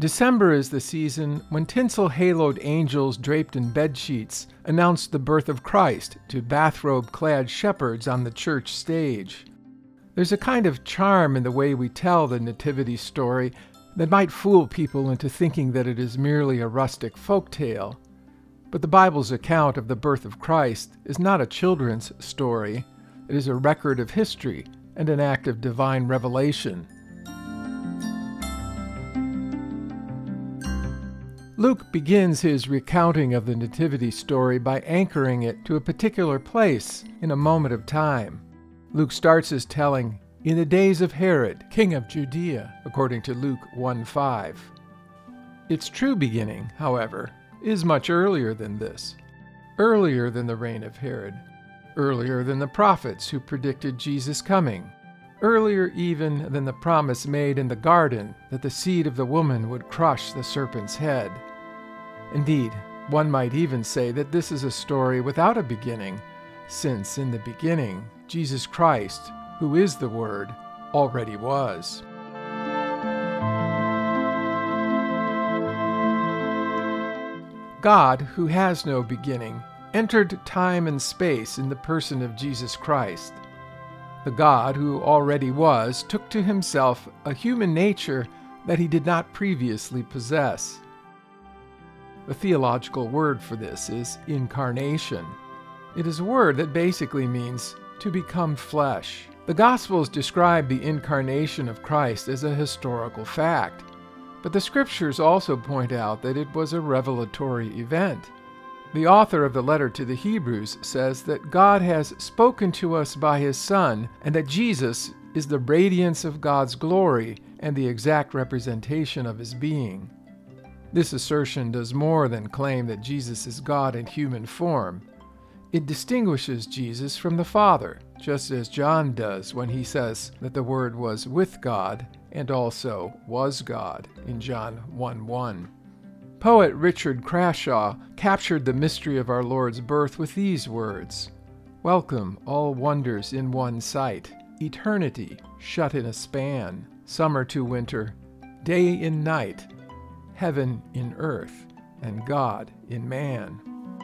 December is the season when tinsel-haloed angels draped in bedsheets announce the birth of Christ to bathrobe-clad shepherds on the church stage. There's a kind of charm in the way we tell the nativity story that might fool people into thinking that it is merely a rustic folk tale. But the Bible's account of the birth of Christ is not a children's story. It is a record of history and an act of divine revelation. Luke begins his recounting of the nativity story by anchoring it to a particular place in a moment of time. Luke starts his telling, "In the days of Herod, king of Judea," according to Luke 1:5. Its true beginning, however, is much earlier than this, earlier than the reign of Herod, earlier than the prophets who predicted Jesus' coming, earlier even than the promise made in the garden that the seed of the woman would crush the serpent's head. Indeed, one might even say that this is a story without a beginning, since in the beginning, Jesus Christ, who is the Word, already was. God, who has no beginning, entered time and space in the person of Jesus Christ. The God who already was took to himself a human nature that he did not previously possess. The theological word for this is incarnation. It is a word that basically means to become flesh. The Gospels describe the incarnation of Christ as a historical fact, but the Scriptures also point out that it was a revelatory event. The author of the letter to the Hebrews says that God has spoken to us by his Son, and that Jesus is the radiance of God's glory and the exact representation of his being. This assertion does more than claim that Jesus is God in human form. It distinguishes Jesus from the Father, just as John does when he says that the Word was with God and also was God in John 1:1. Poet Richard Crashaw captured the mystery of our Lord's birth with these words: "Welcome, all wonders in one sight, eternity shut in a span, summer to winter, day in night, heaven in earth, and God in man."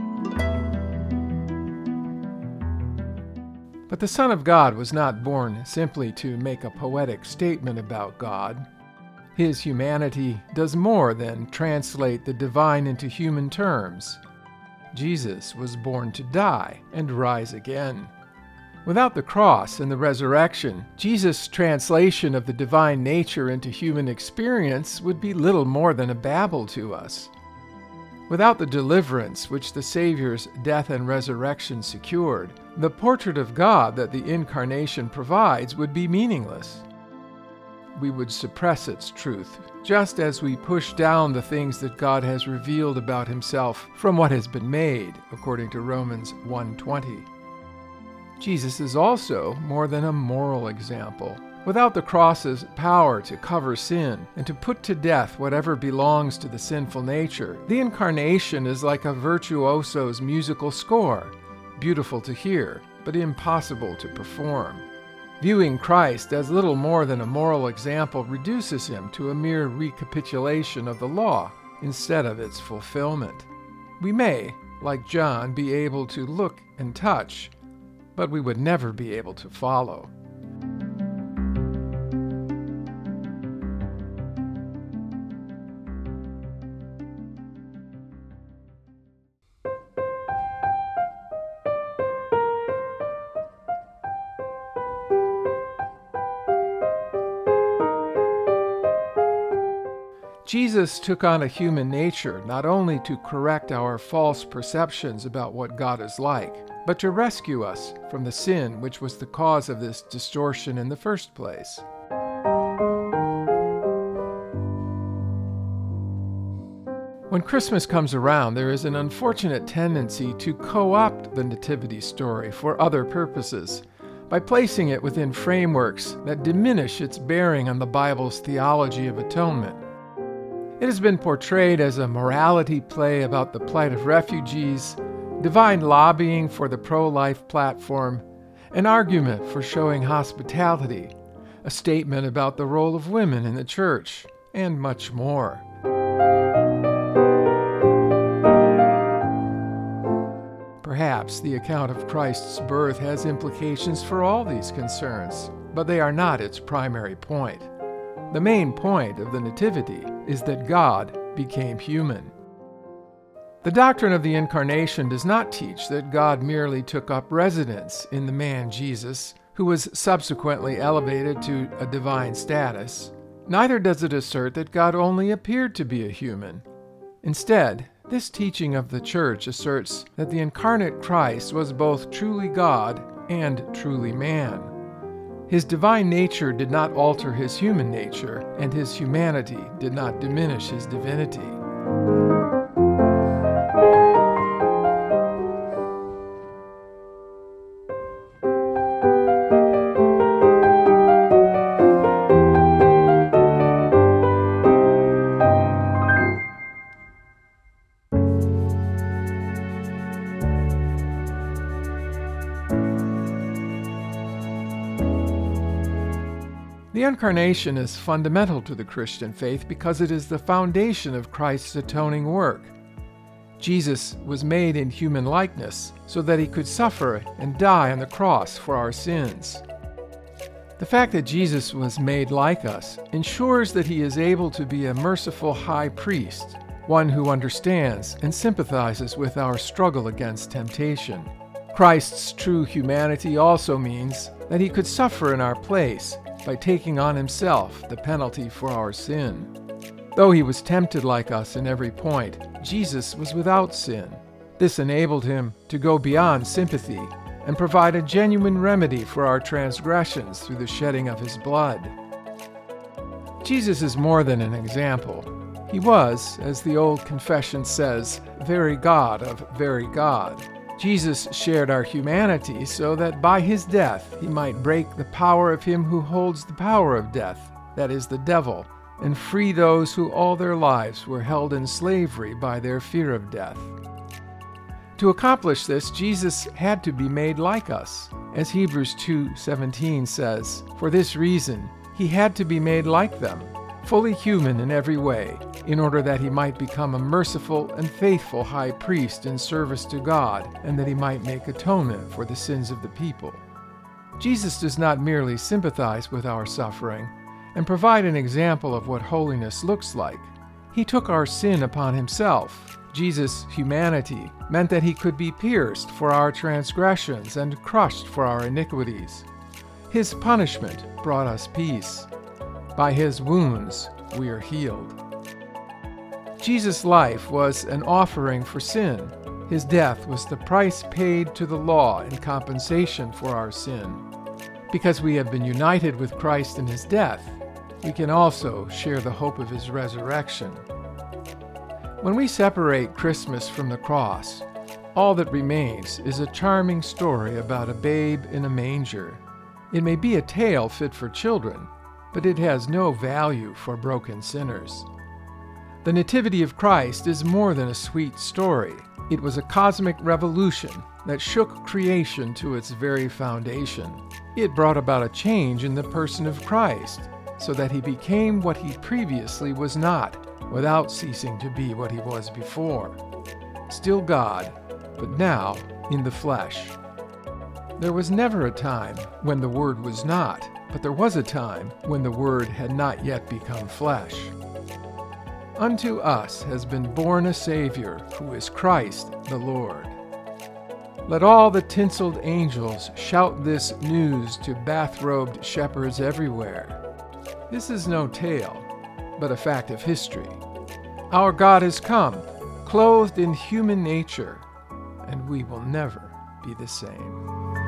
But the Son of God was not born simply to make a poetic statement about God. His humanity does more than translate the divine into human terms. Jesus was born to die and rise again. Without the cross and the resurrection, Jesus' translation of the divine nature into human experience would be little more than a babble to us. Without the deliverance which the Savior's death and resurrection secured, the portrait of God that the Incarnation provides would be meaningless. We would suppress its truth, just as we push down the things that God has revealed about himself from what has been made, according to Romans 1:20. Jesus is also more than a moral example. Without the cross's power to cover sin and to put to death whatever belongs to the sinful nature, the Incarnation is like a virtuoso's musical score, beautiful to hear, but impossible to perform. Viewing Christ as little more than a moral example reduces him to a mere recapitulation of the law instead of its fulfillment. We may, like John, be able to look and touch, but we would never be able to follow. Jesus took on a human nature not only to correct our false perceptions about what God is like, but to rescue us from the sin which was the cause of this distortion in the first place. When Christmas comes around, there is an unfortunate tendency to co-opt the nativity story for other purposes, by placing it within frameworks that diminish its bearing on the Bible's theology of atonement. It has been portrayed as a morality play about the plight of refugees, divine lobbying for the pro-life platform, an argument for showing hospitality, a statement about the role of women in the church, and much more. Perhaps the account of Christ's birth has implications for all these concerns, but they are not its primary point. The main point of the Nativity is that God became human. The doctrine of the Incarnation does not teach that God merely took up residence in the man Jesus, who was subsequently elevated to a divine status. Neither does it assert that God only appeared to be a human. Instead, this teaching of the Church asserts that the incarnate Christ was both truly God and truly man. His divine nature did not alter his human nature, and his humanity did not diminish his divinity. The Incarnation is fundamental to the Christian faith because it is the foundation of Christ's atoning work. Jesus was made in human likeness so that he could suffer and die on the cross for our sins. The fact that Jesus was made like us ensures that he is able to be a merciful high priest, one who understands and sympathizes with our struggle against temptation. Christ's true humanity also means that he could suffer in our place by taking on himself the penalty for our sin. Though he was tempted like us in every point, Jesus was without sin. This enabled him to go beyond sympathy and provide a genuine remedy for our transgressions through the shedding of his blood. Jesus is more than an example. He was, as the old confession says, very God of very God. Jesus shared our humanity so that by his death he might break the power of him who holds the power of death, that is, the devil, and free those who all their lives were held in slavery by their fear of death. To accomplish this, Jesus had to be made like us. As Hebrews 2:17 says, "For this reason he had to be made like them, fully human in every way, in order that he might become a merciful and faithful high priest in service to God, and that he might make atonement for the sins of the people." Jesus does not merely sympathize with our suffering and provide an example of what holiness looks like. He took our sin upon himself. Jesus' humanity meant that he could be pierced for our transgressions and crushed for our iniquities. His punishment brought us peace. By his wounds we are healed. Jesus' life was an offering for sin. His death was the price paid to the law in compensation for our sin. Because we have been united with Christ in his death, we can also share the hope of his resurrection. When we separate Christmas from the cross, all that remains is a charming story about a babe in a manger. It may be a tale fit for children, but it has no value for broken sinners. The Nativity of Christ is more than a sweet story. It was a cosmic revolution that shook creation to its very foundation. It brought about a change in the person of Christ, so that he became what he previously was not, without ceasing to be what he was before. Still God, but now in the flesh. There was never a time when the Word was not, but there was a time when the Word had not yet become flesh. Unto us has been born a Savior, who is Christ the Lord. Let all the tinseled angels shout this news to bathrobed shepherds everywhere. This is no tale, but a fact of history. Our God has come, clothed in human nature, and we will never be the same.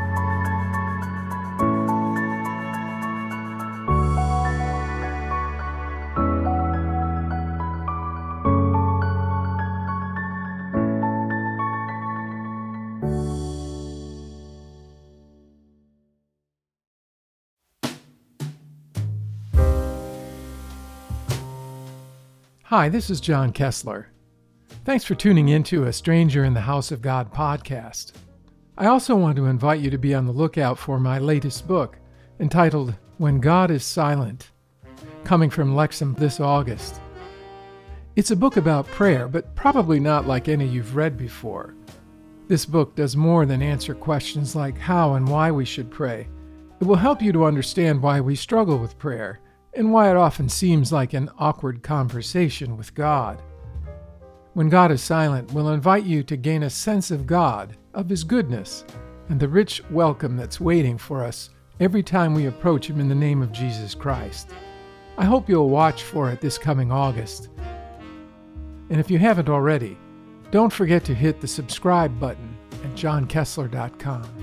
Hi, this is John Kessler. Thanks for tuning in to A Stranger in the House of God podcast. I also want to invite you to be on the lookout for my latest book, entitled When God is Silent, coming from Lexham this August. It's a book about prayer, but probably not like any you've read before. This book does more than answer questions like how and why we should pray. It will help you to understand why we struggle with prayer and why it often seems like an awkward conversation with God. When God is silent, we'll invite you to gain a sense of God, of His goodness, and the rich welcome that's waiting for us every time we approach Him in the name of Jesus Christ. I hope you'll watch for it this coming August. And if you haven't already, don't forget to hit the subscribe button at johnkessler.com.